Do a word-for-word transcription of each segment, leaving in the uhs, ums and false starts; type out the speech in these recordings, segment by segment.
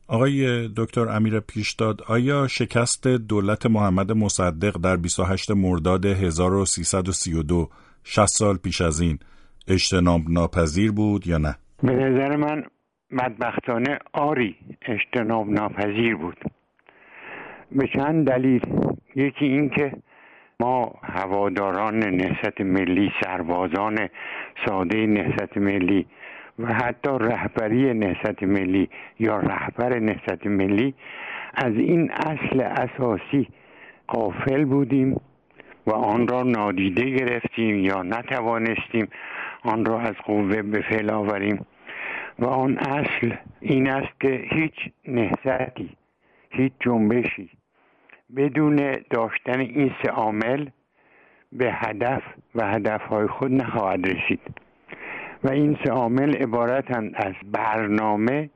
آقای دکتر امیر پیشداد، آیا شکست دولت محمد مصدق در بیست و هشتم مرداد هزار و سیصد و سی و دو، شصت سال پیش از این، اجتناب ناپذیر بود یا نه؟ به نظر من بدبختانه آری اجتناب ناپذیر بود، به چند دلیل. یکی این که ما هواداران نهضت ملی، سربازان ساده نهضت ملی و حتی رهبری نهضت ملی یا رهبر نهضت ملی از این اصل اساسی غافل بودیم و آن را نادیده گرفتیم یا نتوانستیم آن را از قوه به فعل آوریم. و آن اصل این است که هیچ نهضتی، هیچ جنبشی بدون داشتن این سه عامل به هدف و هدفهای خود نخواهد رسید. و این سه عامل عبارتند از برنامه،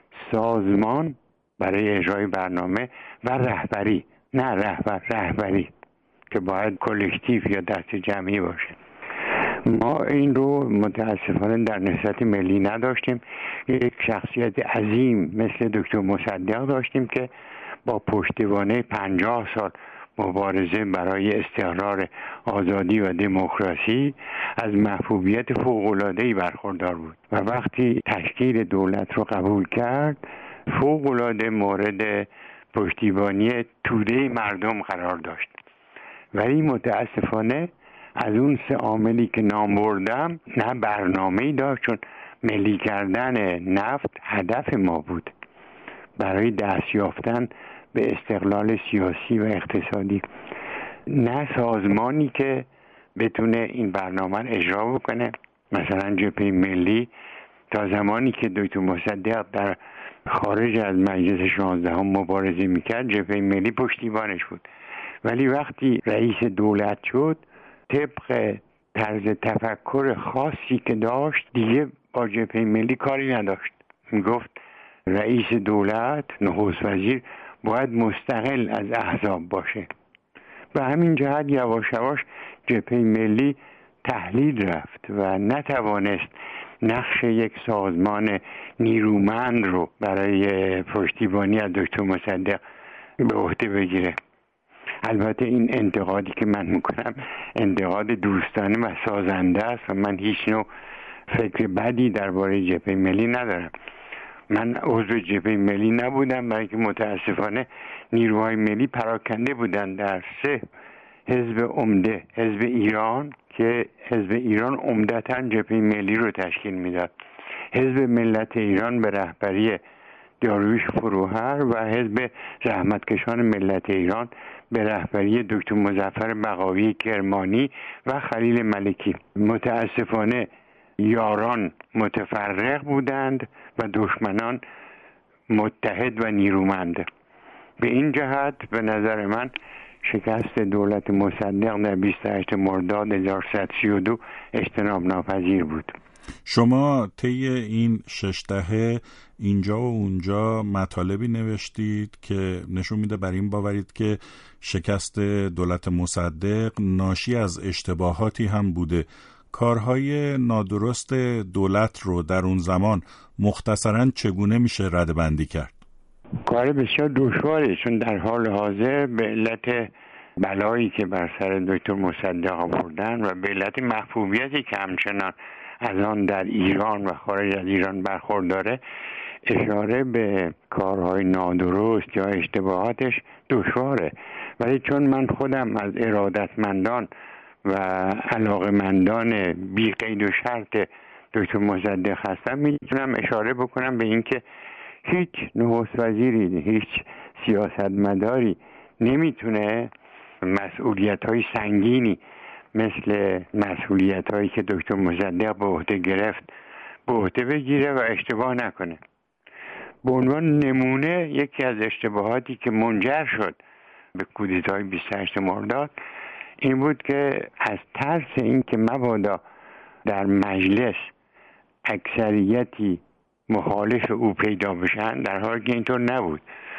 سازمان برای اجرای برنامه و رهبری. نه رهبر، رهبری که باید کلکتیو یا دست جمعی باشه. ما این رو متاسفانه در نهضت ملی نداشتیم. یک شخصیت عظیم مثل دکتر مصدق داشتیم که با پشتوانه پنجاه سال مبارزه برای استقرار آزادی و دموکراسی از محبوبیت فوق‌العاده‌ای برخوردار بود و وقتی تشکیل دولت رو قبول کرد فوق‌العاده مورد پشتیبانی توده مردم قرار داشت. ولی متاسفانه از اون سه عاملی که نام بردم نه برنامه‌ای داشت، چون ملی کردن نفت هدف ما بود برای دست یافتن به استقلال سیاسی و اقتصادی، نه سازمانی که بتونه این برنامه رو اجرا بکنه. مثلا جبهه ملی تا زمانی که دکتر مصدق در خارج از مجلس شانزدهم مبارزه میکرد جبهه ملی پشتیبانش بود، ولی وقتی رئیس دولت شد طبق طرز تفکر خاصی که داشت دیگه با جبهه ملی کاری نداشت. میگفت رئیس دولت، نخست وزیر باید مستقل از احزاب باشه. به همین جهت یواش یواش جبهه ملی تحلیل رفت و نتوانست نقش یک سازمان نیرومند رو برای پشتیبانی از دکتر مصدق به عهده بگیره. البته این انتقادی که من میکنم انتقاد دوستانه و سازنده است و من هیچ نوع فکر بدی درباره جبهه ملی ندارم. من عضو جبهه ملی نبودم، بلکه متاسفانه نیروهای ملی پراکنده بودن در سه حزب عمده. حزب ایران که حزب ایران عمدتاً جبهه ملی رو تشکیل میداد، حزب ملت ایران به رهبری داریوش فروهر و حزب زحمتکشان ملت ایران به رهبری دکتر مظفر بقاوی کرمانی و خلیل ملکی. متاسفانه یاران متفرق بودند و دشمنان متحد و نیرومند. به این جهت به نظر من شکست دولت مصدق در بیست و هشتم مرداد هزار و سیصد و سی و دو اجتناب ناپذیر بود. شما طی این شش دهه اینجا و اونجا مطالبی نوشتید که نشون میده بر این باورید که شکست دولت مصدق ناشی از اشتباهاتی هم بوده. کارهای نادرست دولت رو در اون زمان مختصراً چگونه میشه ردبندی کرد؟ کار بسیار دشواره، چون در حال حاضر به علت بلایی که بر سر دکتر مصدق آوردن و به علت محبوبیتی که همچنان از آن در ایران و خارج از ایران برخورداره اشاره به کارهای نادرست یا اشتباهاتش دشواره. ولی چون من خودم از ارادتمندان و علاقه‌مندان بی قید و شرط دکتر مصدق هستم میتونم اشاره بکنم به اینکه هیچ نخست وزیری، هیچ سیاستمداری نمیتونه مسئولیت‌های سنگینی مثل مسئولیت‌هایی که دکتر مصدق به عهده گرفت به عهده بگیره و اشتباه نکنه. به عنوان نمونه یکی از اشتباهاتی که منجر شد به کودتای بیست و هشتم مرداد این بود که از ترس این که مبادا در مجلس اکثریتی مخالف او پیدا بشن، در حالی که اینطور نبود.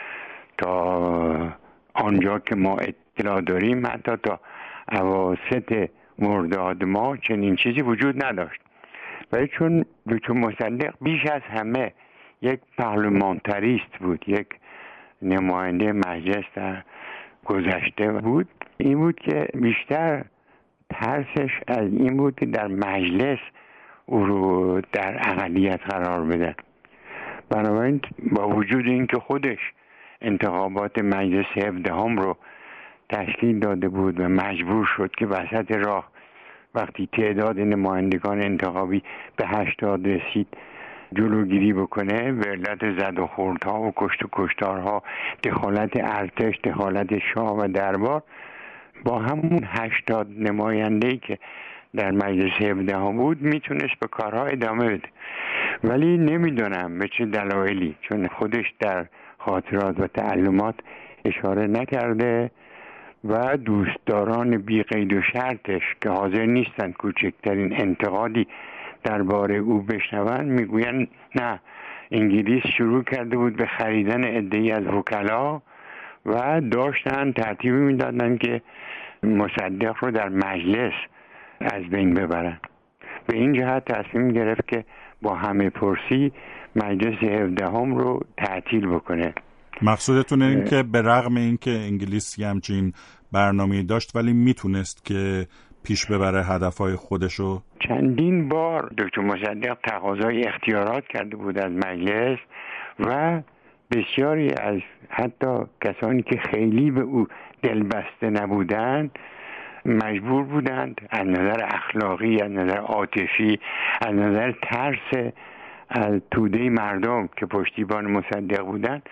تا آنجا که ما اطلاع داریم حتی تا اواسط مرداد ما چنین چیزی وجود نداشت. ولی چون دکتر مصدق بیش از همه یک پارلمانتریست بود، یک نماینده مجلس در گذشته بود. این بود که بیشتر ترسش از این بود که در مجلس او رو در اقلیت قرار بده. بنابراین با وجود اینکه خودش انتخابات مجلس هفدهم رو تشکیل داده بود و مجبور شد که وسط راه وقتی تعداد نمایندگان انتخابی به هشتاد رسید جلوگیری بکنه و علت زد و خوردها و کشت و کشتارها، دخالت ارتش، دخالت شاه و دربار، با همون هشتاد نماینده‌ای که در مجلس هفدهم بود میتونست به کارها ادامه بده. ولی نمیدونم به چه دلایلی، چون خودش در خاطرات و تعلمات اشاره نکرده و دوستداران بی قید و شرطش که حاضر نیستن کوچکترین انتقادی درباره او بشنون میگوین نه، انگلیس شروع کرده بود به خریدن عده‌ای از وکلا و داشتن ترتیب میدادن که مصدق رو در مجلس از بین ببرن. به این جهت تصمیم گرفت که با همه پرسی مجلس هفدهم رو تعطیل بکنه. مقصودتون این که به رغم این که انگلیس همچین برنامه‌ای داشت ولی میتونست که پیش ببره هدفهای خودشو؟ چندین بار دکتر مصدق تقاضای اختیارات کرده بود از مجلس و بسیاری از حتی کسانی که خیلی به او دلبسته نبودند مجبور بودند از نظر اخلاقی، از نظر عاطفی، از نظر ترس از توده مردم که پشتیبان مصدق بودند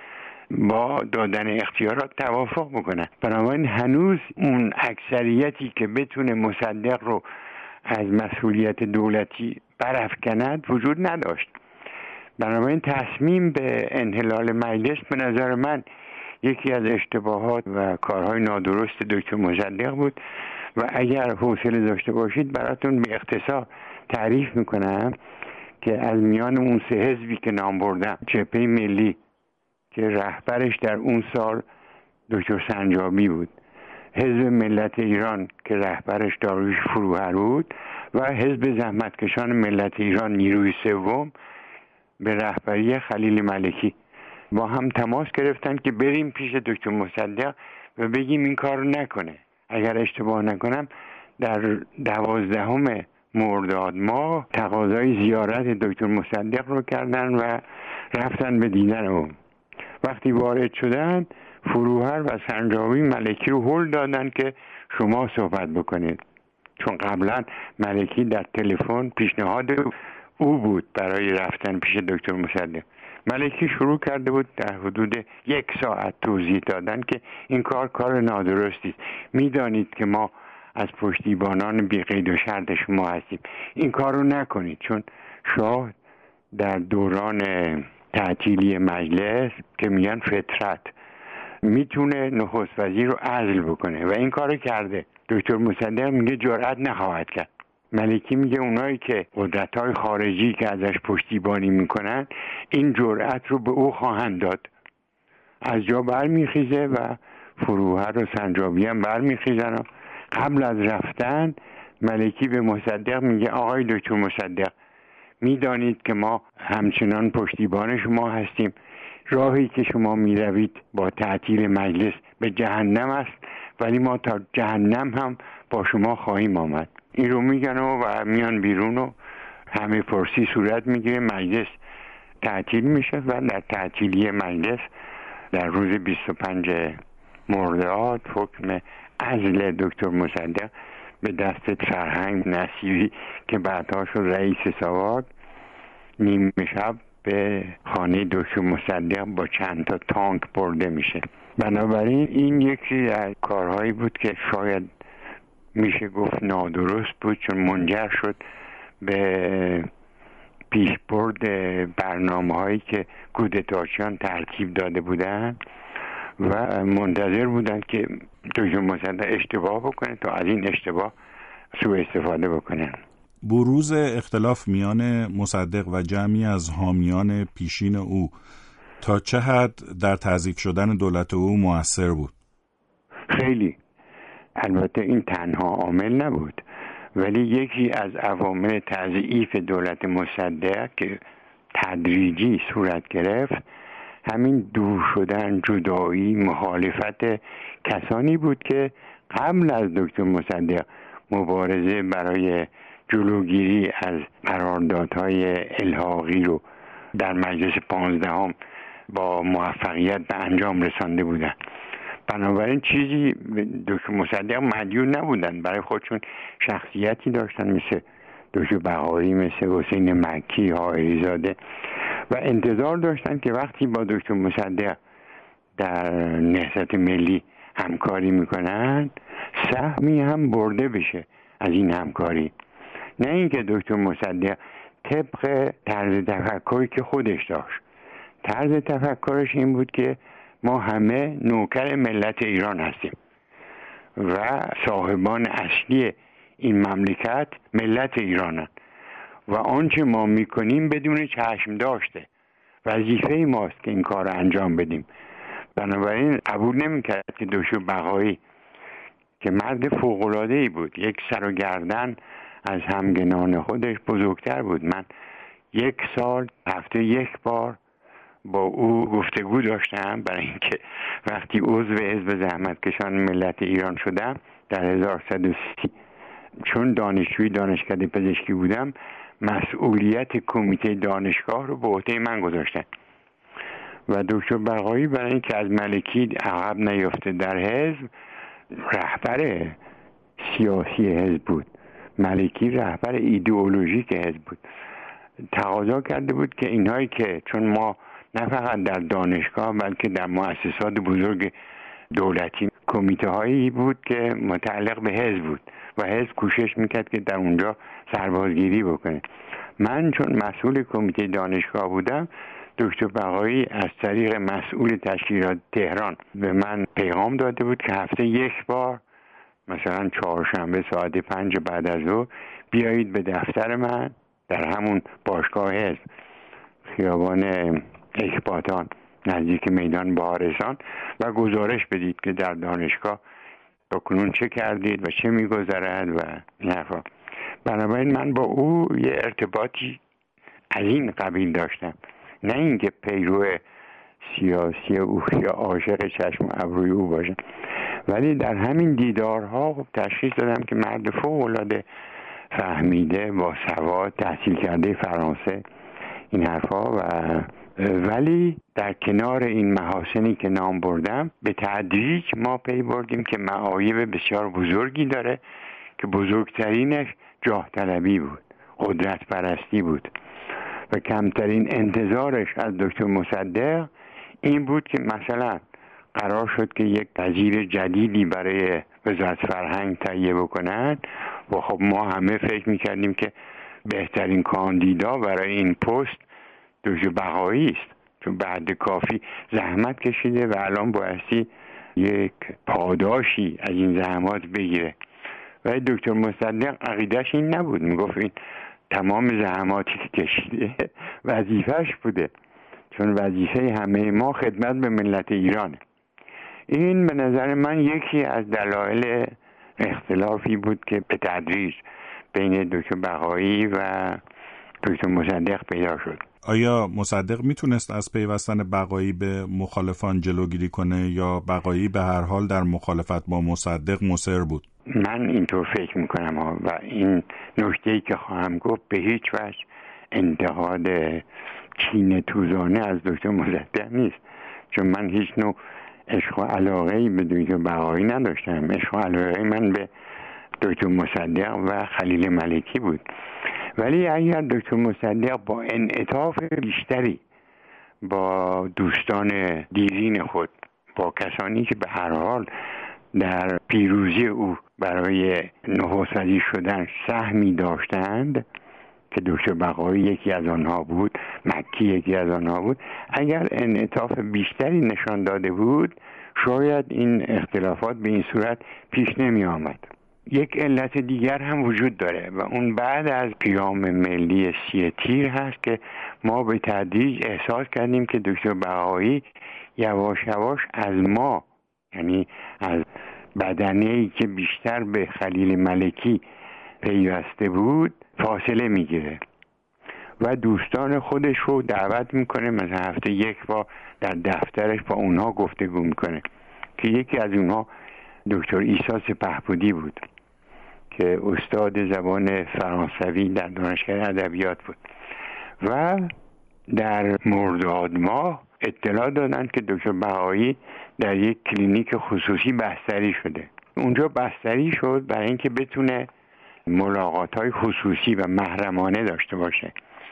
با دادن اختیارات توافق بکنن. بنابراین هنوز اون اکثریتی که بتونه مصدق رو از مسئولیت دولتی برافکند وجود نداشت. بنابراین تصمیم به انحلال مجلس به نظر من یکی از اشتباهات و کارهای نادرست دکتر مصدق بود و اگر حوصله داشته باشید براتون به اختصار تعریف میکنم که از میان اون سه حزبی که نام بردم، جبهه ملی که رهبرش در اون سال دکتر سنجابی بود، حزب ملت ایران که رهبرش داریوش فروهر بود و حزب زحمتکشان ملت ایران نیروی سوم به رهبری خلیل ملکی، با هم تماس گرفتن که بریم پیش دکتر مصدق و بگیم این کار نکنه. اگر اشتباه نکنم در دوازدهم مرداد ماه تقاضای زیارت دکتر مصدق رو کردن و رفتن به دیدن او. وقتی وارد شدن فروهر و سنجابی ملکی رو هل دادن که شما صحبت بکنید، چون قبلا ملکی در تلفن پیشنهاد او بود برای رفتن پیش دکتر مصدق. ملکی شروع کرده بود در حدود یک ساعت توضیح دادن که این کار کار نادرستی است. میدانید که ما از پشتیبانان بی قید و شرط شما هستیم، این کار رو نکنید، چون شاه در دوران تعطیلی مجلس که میگن فترت میتونه نخست وزیر رو عزل بکنه و این کارو کرده. دکتر مصدق میگه جرئت نخواهد کرد. ملکی میگه اونایی که قدرت‌های خارجی که ازش پشتیبانی میکنن این جرأت رو به او خواهند داد. از جا برمیخیزه و فروهر و سنجابی هم برمیخیزن. قبل از رفتن ملکی به مصدق میگه آقای دکتر مصدق، میدانید که ما همچنان پشتیبان شما هستیم، راهی که شما میروید با تعطیل مجلس به جهنم است، ولی ما تا جهنم هم با شما خواهیم آمد. این رو میگن و میان بیرون و همه پرسی صورت میگیره، مجلس تعطیل میشه و در تعطیلی مجلس در روز بیست و پنجم مرداد حکم عزل دکتر مصدق به دست فرهنگ نصیری که بعدها شد رئیس ساواک نیمه شب به خانه دکتر مصدق با چند تا تانک برده میشه. بنابراین این یکی از کارهایی بود که شاید میشه گفت نادرست بود، چون منجر شد به پیشبرد برنامه هایی که کودتاچیان ترتیب داده بودن و منتظر بودن که دکتر مصدق اشتباه بکنه تا از این اشتباه سوء استفاده بکنن. بروز اختلاف میان مصدق و جمعی از حامیان پیشین او تا چه حد در تضعیف شدن دولت او مؤثر بود؟ خیلی. البته این تنها عامل نبود، ولی یکی از عوامل تضعیف دولت مصدق که تدریجی صورت گرفت همین دور شدن، جدایی، مخالفت کسانی بود که قبل از دکتر مصدق مبارزه برای جلوگیری از قراردادهای الحاقی رو در مجلس پانزدهم با موفقیت به انجام رسانده بودند. بنابراین چیزی دکتر مصدق مدیون نبودن، برای خودشون شخصیتی داشتن مثل دکتر بقایی، مثل حسین مکی، حائری زاده و انتظار داشتن که وقتی با دکتر مصدق در نهضت ملی همکاری میکنن سهمی هم برده بشه از این همکاری، نه اینکه دکتر مصدق طبق طرز تفکری که خودش داشت. طرز تفکرش این بود که ما همه نوکر ملت ایران هستیم و صاحبان اصلی این مملکت ملت ایرانن و آنچه ما میکنیم بدون چشم داشته وظیفه ماست که این کار رو انجام بدیم. بنابراین قبول نمیکرد که دکتر بقایی که مرد فوق‌العاده‌ای بود، یک سر و گردن از همگنان خودش بزرگتر بود. من یک سال هفته یک بار با او گفتگو داشتم، برای اینکه وقتی عضو حزب زحمتکشان ملت ایران شدم در هزار و سیصد و سی، چون دانشجوی دانشکده پزشکی بودم، مسئولیت کمیته دانشگاه رو به عهده من گذاشتن و دکتر بقایی برای اینکه از ملکی عقب نیفته در حزب رهبر سیاسی حزب بود، ملکی رهبر ایدئولوژیک حزب بود، تقاضا کرده بود که اینهایی که چون ما نه فقط در دانشگاه بلکه در مؤسسات بزرگ دولتی کمیته هایی بود که متعلق به حزب بود و حزب کوشش میکرد که در اونجا سربازگیری بکنه. من چون مسئول کمیته دانشگاه بودم، دکتر بقایی از طریق مسئول تشکیلات تهران به من پیغام داده بود که هفته یک بار مثلا چهارشنبه ساعت پنج بعد از ظهر بیایید به دفتر من در همون باشگاه حزب خیابان اکباتان نزدیک میدان بهارستان و گزارش بدید که در دانشگاه تاکنون چه کردید و چه میگذرد و این حرفا. بنابراین من با او یه ارتباطی از این قبیل داشتم، نه اینکه پیرو سیاسی او یا عاشق چشم و ابروی او باشم، ولی در همین دیدارها خب تشخیص دادم که مرد فوق‌العاده فهمیده، با سواد، تحصیل کرده فرانسه، این حرفا. و ولی در کنار این محاسنی که نام بردم به تدریج ما پی بردیم که معایب بسیار بزرگی داره که بزرگترینش جاه طلبی بود، قدرت پرستی بود و کمترین انتظارش از دکتر مصدق این بود که مثلا قرار شد که یک وزیر جدیدی برای وزارت فرهنگ تهیه بکنن و خب ما همه فکر میکردیم که بهترین کاندیدا برای این پست دکتر بقایی است، چون بعد کافی زحمت کشیده و الان بایستی یک پاداشی از این زحمات بگیره. ولی دکتر مصدق عقیدش این نبود، میگفت این تمام زحماتی که کشیده وظیفه‌اش بوده، چون وظیفه همه ما خدمت به ملت ایرانه. این به نظر من یکی از دلایل اختلافی بود که به تدریج بین دکتر بقایی و دکتر مصدق پیدا شد. آیا مصدق میتونست از پیوستن بقایی به مخالفان جلوگیری کنه یا بقایی به هر حال در مخالفت با مصدق مصر بود؟ من اینطور فکر میکنم ها، و این نکته‌ای که خواهم گفت به هیچ وجه انتقاد کینه توزانه از دکتر مصدق نیست، چون من هیچ نوع عشق و علاقه‌ای به دکتر بقایی نداشتم. عشق و علاقه من به دکتر مصدق و خلیل ملکی بود. ولی اگر دکتر مصدق با انعطاف بیشتری با دوستان دیرین خود، با کسانی که به هر حال در پیروزی او برای نخست وزیر شدن سهمی داشتند که دکتر بقایی یکی از آنها بود، مکی یکی از آنها بود، اگر انعطاف بیشتری نشان داده بود شاید این اختلافات به این صورت پیش نمی آمد. یک علت دیگر هم وجود داره و اون بعد از قیام ملی سی تیر هست که ما به تدریج احساس کردیم که دکتر بقایی یواش یواش از ما، یعنی از بدنه‌ای که بیشتر به خلیل ملکی پیوسته بود، فاصله میگیره و دوستان خودش رو دعوت میکنه، مثلا هفته یک بار در دفترش با اونها گفتگو میکنه که یکی از اونها دکتر عیسی سپهبودی بود که استاد زبان فرانسوی در دانشگاه ادبیات بود و در مرداد ماه اطلاع دادند که دکتر بهایی در یک کلینیک خصوصی بستری شده. اونجا بستری شد برای اینکه بتونه ملاقات‌های خصوصی و محرمانه داشته باشه.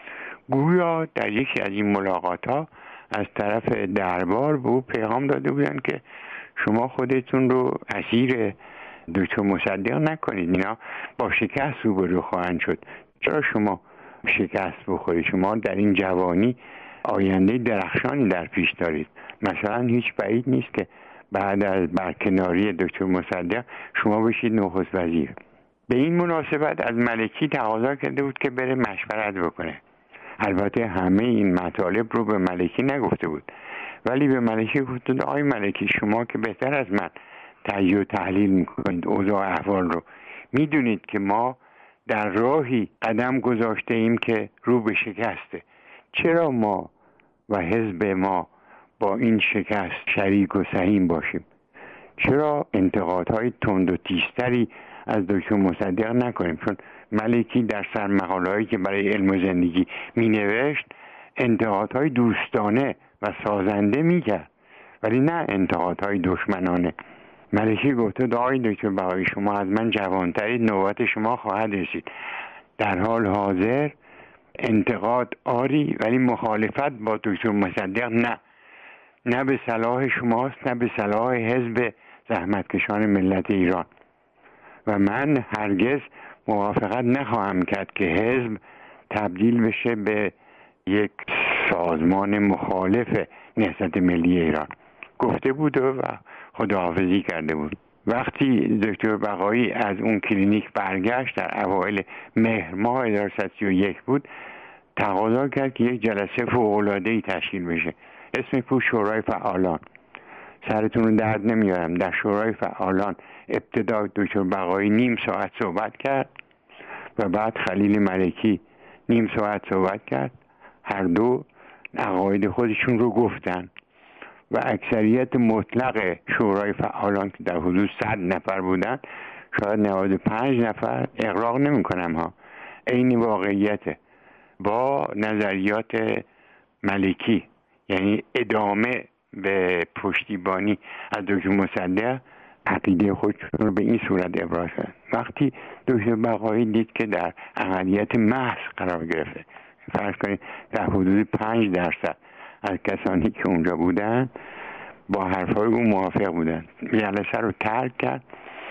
گویا در یکی از این ملاقات‌ها از طرف دربار به او پیغام داده بودن که شما خودتون رو اسیر دکتر مصدق نکنید، اینا با شکست روبرو خواهند شد. چرا شما شکست بخورید؟ شما در این جوانی آینده درخشانی در پیش دارید. مثلا هیچ بعید نیست که بعد از برکناری دکتر مصدق شما بشید نخست وزیر. به این مناسبت از ملکی تقاضا کرده بود که بره مشورت بکنه. البته همه این مطالب رو به ملکی نگفته بود، ولی به ملکی گفته بود آی ملکی، شما که بهتر از من تجزیه و تحلیل میکنید اوضاع احوال رو، میدونید که ما در راهی قدم گذاشته ایم که رو به شکسته. چرا ما و حزب ما با این شکست شریک و سهیم باشیم؟ چرا انتقادهای تند و تیزتری از دکتر مصدق نکنیم؟ چون ملکی در سرمقاله‌هایی که برای علم و زندگی می نوشت انتقادهای دوستانه و سازنده می کرد، ولی نه انتقادهای دشمنانه. ملکی گفته آقای دکتر بهایی، شما از من جوانترید، نوبت شما خواهد رسید. در حال حاضر انتقاد آری، ولی مخالفت با دکتر مصدق نه. نه به صلاح شماست، نه به صلاح حزب زحمتکشان ملت ایران. و من هرگز موافقت نخواهم کرد که حزب تبدیل بشه به یک سازمان مخالف نهضت ملی ایران. گفته بود و خداحافظی کرده بود. وقتی دکتر بقایی از اون کلینیک برگشت در اوایل مهر ماه هزار و سیصد و سی و یک بود، تقاضا کرد که یک جلسه فوق‌العاده‌ای تشکیل بشه. اسمش بود شورای فعالان. سرتون رو درد نمیارم، در شورای فعالان ابتدا دکتر بقایی نیم ساعت صحبت کرد و بعد خلیل ملکی نیم ساعت صحبت کرد. هر دو عقاید خودشون رو گفتن و اکثریت مطلق شورای فعالان که در حدود صد نفر بودن، شاید نود و پنج نفر، اغراق نمی کنم ها، عین واقعیته، با نظریات ملکی، یعنی ادامه به پشتیبانی از دکتر مصدق، عقیده خودشون رو به این صورت ابراز کردن. وقتی دکتر بقایی دید که در اقلیت محض قرار گرفته، فرض کنید در حدود پنج درصد از کسانی که اونجا بودن با حرفای اون موافق بودن، جلسه رو ترک کرد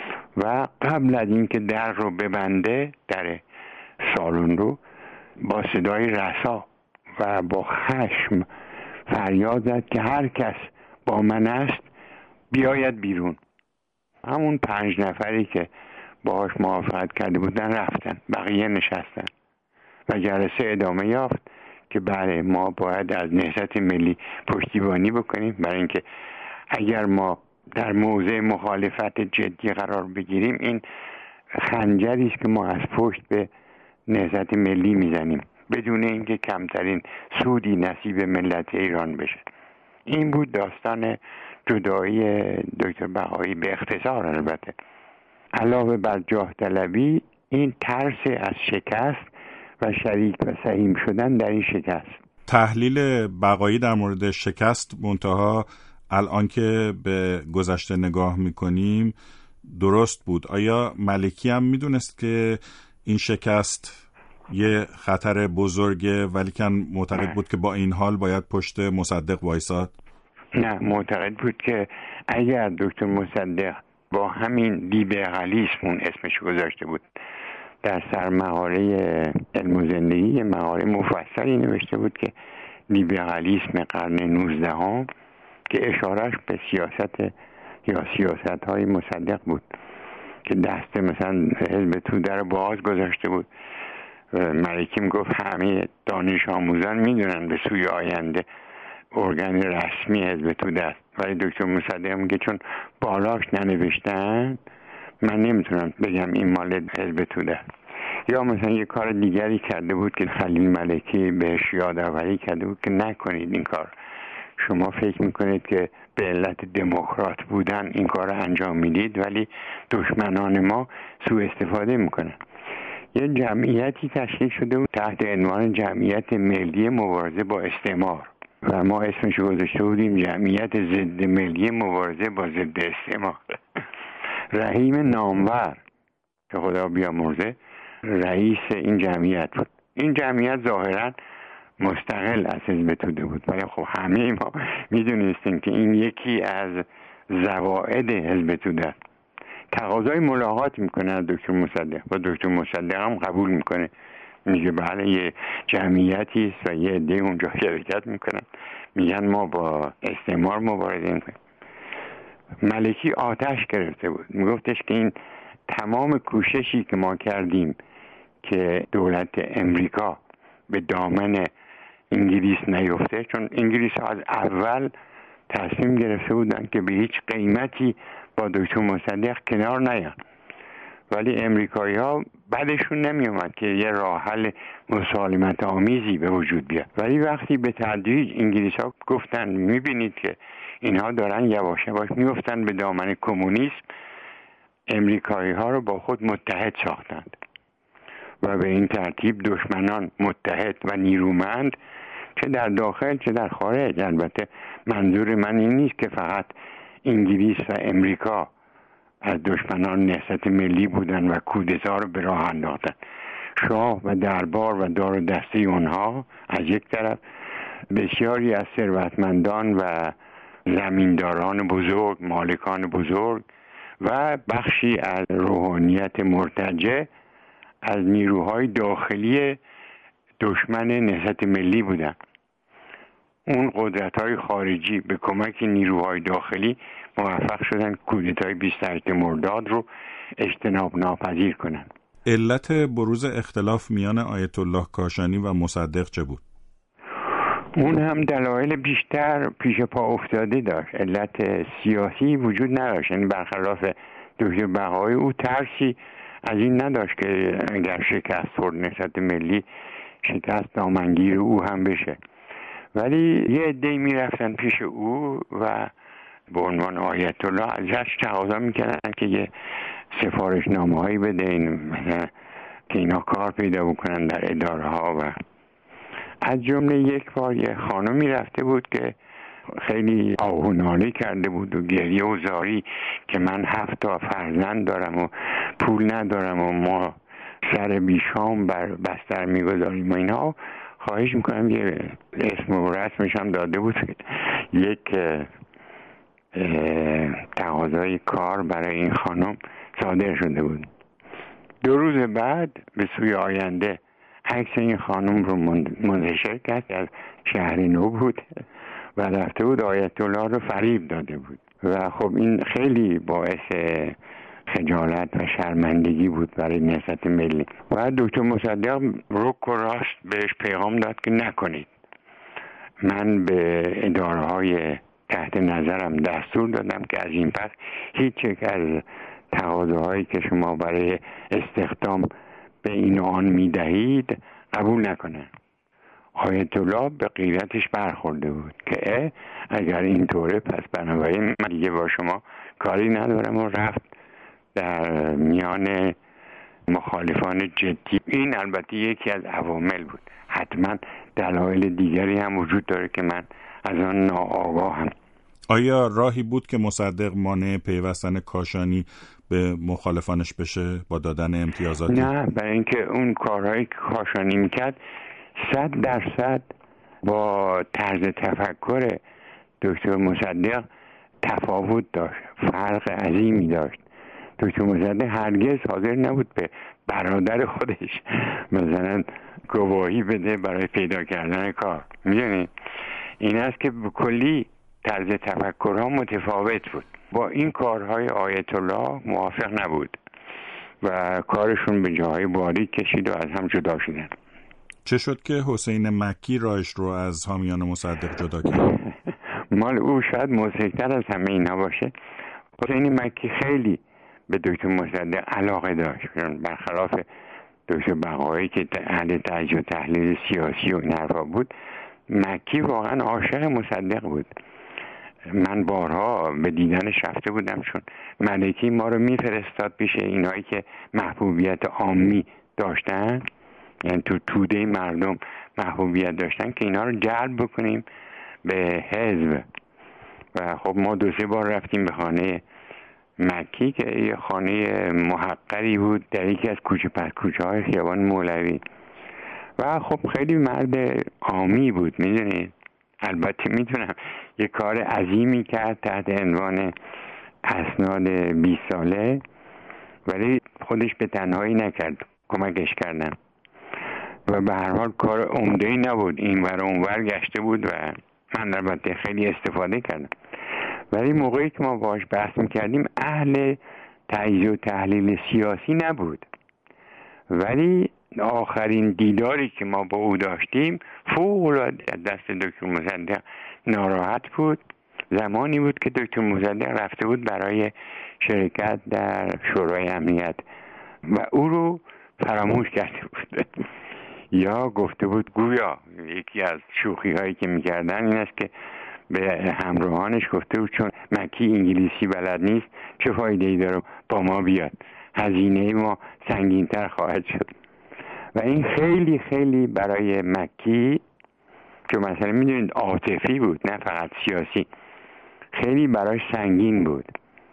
و قبل از اینکه در رو ببنده، در سالن رو، با صدای رسا و با خشم فریاد زد که هر کس با من است بیاید بیرون. همون پنج نفری که باهاش موافقت کرده بودن رفتن، بقیه نشستن و جلسه ادامه یافت که بله ما باید از نهضت ملی پشتیبانی بکنیم، برای اینکه اگر ما در موضع مخالفت جدی قرار بگیریم این خنجری است که ما از پشت به نهضت ملی میزنیم بدون اینکه کمترین سودی نصیب ملت ایران بشه. این بود داستان جدایی دکتر بقایی به اختصار. البته علاوه بر جاه طلبی، این ترس از شکست و شریک و سهیم شدن در این شکست. تحلیل بقایی در مورد شکست منتها الان که به گذشته نگاه میکنیم درست بود. آیا ملکی هم میدونست که این شکست یه خطر بزرگه ولی کن معتقد بود که با این حال باید پشت مصدق وایساد؟ نه، معتقد بود که اگر دکتر مصدق با همین لیبرالیسم، اون اسمش گذاشته بود، در سرمقاله علم و زندگی مقاله مفصلی نوشته بود که لیبرالیسم قرن نوزدهم که اشارهش به سیاست یا سیاست های مصدق بود که دست مثلا حزب توده رو باز گذاشته بود. ملکی میگفت همه دانش آموزان میدونن به سوی آینده ارگان رسمی حزب توده است، ولی دکتر مصدق میگه چون بالاش ننوشتن من نمیتونم بگم این مال حزب توده است. یا مثلا یه کار دیگری کرده بود که خلیل ملکی بهش یادآوری کرده بود که نکنید این کار، شما فکر میکنید که به علت دموکرات بودن این کار رو انجام میدید ولی دشمنان ما سوء استفاده میکنن. یه جمعیتی تشکیل شده بود تحت عنوان جمعیت ملی مبارزه با استعمار و ما اسمش رو گذاشته بودیم جمعیت ضد ملی مبارزه با ضد استعمار. رحیم نامور که خدا بیامرزه رئیس این جمعیت بود. این جمعیت ظاهراً مستقل از حزب توده بود ولی خب همه ما میدونستیم که این یکی از زوائد حزب توده است. تقاضای ملاقات میکنه از دکتر مصدق و دکتر مصدق هم قبول میکنه، میگه بله یه جمعیتی است و یه عده اونجا شرکت میکنن، میگن ما با استعمار مبارزه میکنیم. ملکی آتش گرفته بود، میگفتش که این تمام کوششی که ما کردیم که دولت امریکا به دامن انگلیس نیفته، چون انگلیس از اول تصمیم گرفته بودن که به هیچ قیمتی با دکتر مصدق کنار نیان، ولی امریکایی ها بعدشون نمی اومد که یه راه حل مسالمت آمیزی به وجود بیاد. ولی وقتی به تدریج انگلیس ها گفتن میبینید که اینها دارن یواش یواش میفتن به دامن کمونیسم، امریکایی ها رو با خود متحد ساختند و به این ترتیب دشمنان متحد و نیرومند چه در داخل چه در خارج، البته منظور من این نیست که فقط انگلیس و امریکا از دشمنان نهضت ملی بودن و کودتا رو به راه انداختن، شاه و دربار و دار و دسته اونها از یک طرف، بسیاری از ثروتمندان و زمینداران بزرگ، مالکان بزرگ و بخشی از روحانیت مرتجع از نیروهای داخلی دشمن نهضت ملی بودن. اون قدرت‌های خارجی به کمک نیروهای داخلی موفق شدن کودتای بیست و هشتم مرداد رو اجتناب ناپذیر کنن. علت بروز اختلاف میان آیت الله کاشانی و مصدق چه بود؟ اون هم دلایل بیشتر پیش پا افتاده داشت، علت سیاسی وجود نداشت. یعنی برخلاف دکتر بقایی او ترسی از این نداشت که اگر شکست خورد نهضت ملی شکست دامنگیر او هم بشه، ولی یه عده‌ای میرفتن پیش او و به عنوان آیت الله ازش تقاضا میکردن که یه سفارش نامه هایی بده این مثلا که اینا کار پیدا بکنن در اداره ها. و از جمله یک بار یه خانمی رفته بود که خیلی آه و ناله کرده بود و گریه و زاری که من هفت تا فرزند دارم و پول ندارم و ما سر بیشام بر بستر میگذاریم و اینا. خواهش میکنم یه اسم و رسمش هم داده بود، یک تقاضای کار برای این خانم صادر شده بود. دو روز بعد به سوی آینده عکس این خانم رو منتشر کرد، از شهر نو بود و رفته بود آیت الله رو فریب داده بود و خب این خیلی باعث خجالت و شرمندگی بود برای نهضت ملی. و دکتر مصدق رک و راست بهش پیغام داد که نکنید. من به اداره های تحت نظرم دستور دادم که از این پس هیچ یک از تقاضاهایی که شما برای استخدام به این و آن میدهید قبول نکنه. آیت الله به غیرتش برخورده بود که اگر اینطوره پس بنابراین من دیگه با شما کاری ندارم و رفت در میان مخالفان جدی. این البته یکی از عوامل بود، حتما دلایل دیگری هم وجود داره که من از آن ناآگاهم. آیا راهی بود که مصدق مانع پیوستن کاشانی به مخالفانش بشه با دادن امتیازاتی؟ نه، برای اینکه اون کارهایی که کاشانی میکرد صد درصد با طرز تفکر دکتر مصدق تفاوت داشت، فرق عظیمی داشت. دکتر مصدق هرگز حاضر نبود به برادر خودش مثلا گواهی بده برای پیدا کردن کار. میدونی این است که به کلی طرز تفکرها متفاوت بود. با این کارهای آیت الله موافق نبود و کارشون به جاهای باریک کشید و از هم جدا شدن. چه شد که حسین مکی راهش رو از حامیان مصدق جدا کرد؟ مال او شاید موثق‌تر از همه اینا باشه. حسین مکی خیلی به دکتر مصدق علاقه داشت، برخلاف دکتر بقایی که اهل تجزیه و تحلیل سیاسی و این حرفا بود، مکی واقعا عاشق مصدق بود. من بارها به دیدنش رفته بودم، چون ملکی ما رو میفرستاد پیش اینایی که محبوبیت عامی داشتن، یعنی تو توده مردم محبوبیت داشتن، که اینا رو جلب بکنیم به حزب. و خب ما دو سه بار رفتیم به خانه مکی که یه خانه محقری بود در یکی از کوچه پس کوچه های خیابان مولوی، و خب خیلی مرد عامی بود. میدونید البته میتونم یه کار عظیمی کرد تحت عنوان اسناد بیست ساله، ولی خودش به تنهایی نکرد، کمکش کردم و به هر حال کار عمده‌ای نبود، این ور اون ور گشته بود و من البته خیلی استفاده کردم. ولی موقعی که ما باهاش بحث میکردیم اهل تجزیه و تحلیل سیاسی نبود، ولی آخرین دیداری که ما با او داشتیم فوق‌العاده دست دکتر مصدق ناراحت بود. زمانی بود که دکتر مصدق رفته بود برای شرکت در شورای امنیت و او رو فراموش کرده بود یا گفته بود گویا یکی از شوخی هایی که میکردن این است که به همراهانش گفته بود چون مکی انگلیسی بلد نیست چه فایده ای داره با ما بیاد، هزینه ما سنگین‌تر خواهد شد. و این خیلی خیلی برای مکی که مثلا میدونید عاطفی بود نه فقط سیاسی، خیلی برای سنگین بود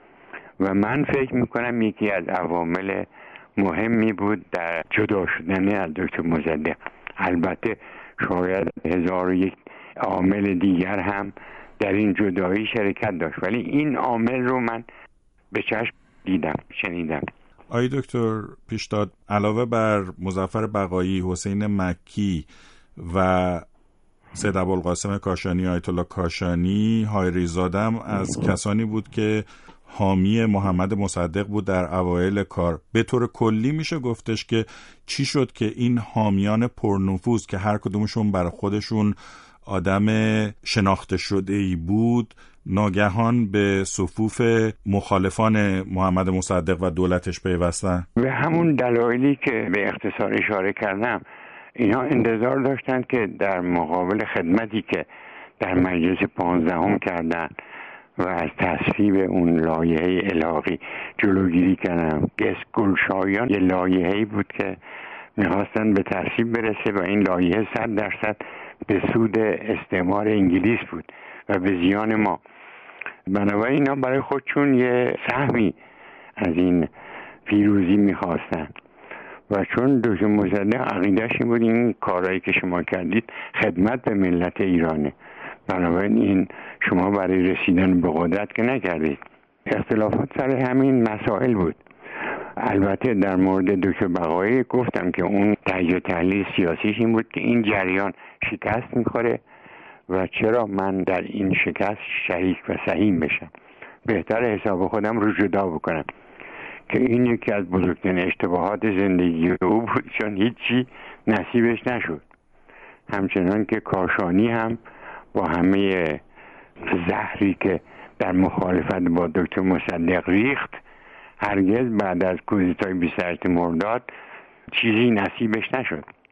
و من فکر میکنم یکی از عوامل مهمی بود در جدا شدن از دکتر مصدق. البته شاید هزار و یک عامل دیگر هم در این جدایی شرکت داشت، ولی این عامل رو من به چشم دیدم، شنیدم. آقای دکتر پیشداد، علاوه بر مظفر بقایی، حسین مکی و سید ابوالقاسم کاشانی، آیت الله کاشانی، هایری زاده از کسانی بود که حامی محمد مصدق بود در اوایل کار. به طور کلی میشه گفتش که چی شد که این حامیان پرنفوذ که هر کدومشون برای خودشون آدم شناخته شده ای بود ناگهان به صفوف مخالفان محمد مصدق و دولتش پیوستن؟ به همون دلایلی که به اختصار اشاره کردم، اینا انتظار داشتن که در مقابل خدمتی که در مجلس پانزدهم کردن و از تصویب اون لایحه الحاقی جلوگیری کردن. گس گلشایان یه لایحه‌ای بود که میخواستن به تصویب برسه و این لایحه صد درصد به سود استعمار انگلیس بود و به زیان ما. بنابراین اینا برای خودشون یه سهمی از این پیروزی میخواستن و چون دکتر مصدق عقیده‌اش این بود این کارهایی که شما کردید خدمت به ملت ایرانه، بنابراین این شما برای رسیدن به قدرت که نکردید. اختلافات سر همین مسائل بود. البته در مورد دکتر بقایی گفتم که اون تجزیه تحلیل سیاسیش این بود که این جریان شکست میخوره و چرا من در این شکست شریک و سهیم بشم، بهتر حساب خودم رو جدا بکنم، که این یکی از بزرگترین اشتباهات زندگی او بود، چون هیچی نصیبش نشد. همچنان که کاشانی هم با همه زهری که در مخالفت با دکتر مصدق ریخت، هرگز بعد از کودتای بیست و هشت مرداد چیزی نصیبش نشد.